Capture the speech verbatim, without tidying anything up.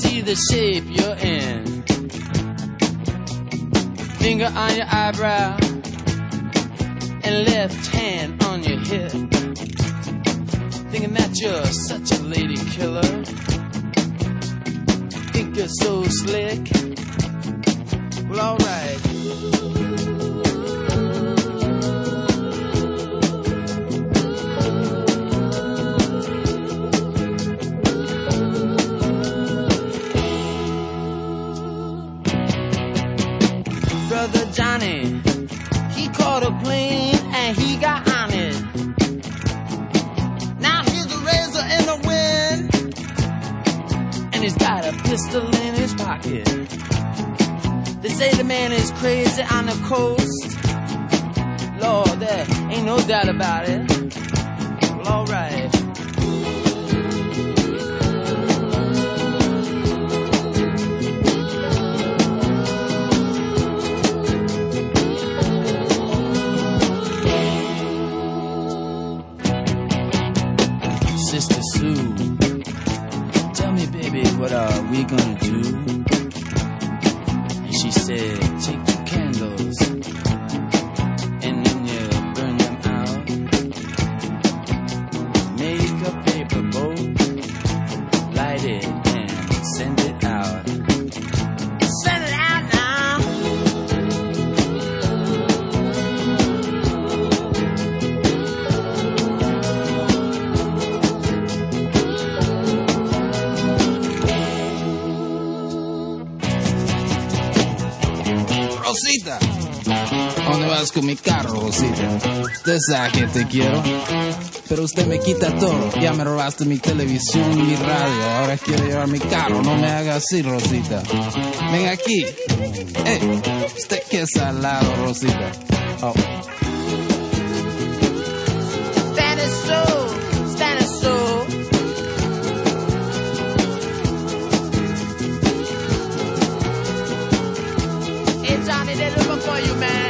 see the shape you're in. Finger on your eyebrow and left hand on your hip. Thinking that you're such a lady killer. Think you're so slick. Well, alright. Brother Johnny, he caught a plane and he got on it. Now here's a razor in the wind, and he's got a pistol in his pocket. They say the man is crazy on the coast. Lord, there ain't no doubt about it. Well, alright. Sister Sue, tell me, baby, what are we gonna do? And she said, take two candles and then you burn them out. Make a paper boat, light it and send it out. Send it out now. Rosita, ¿a dónde vas con mi carro, Rosita? Usted sabe que te quiero, pero usted me quita todo. Ya me robaste mi televisión y mi radio, ahora quiere llevar mi carro. No me haga así, Rosita. Ven aquí. Hey, usted que es salado, Rosita. Oh. Spanish soul, Spanish soul. Hey Johnny, they're looking for you, man.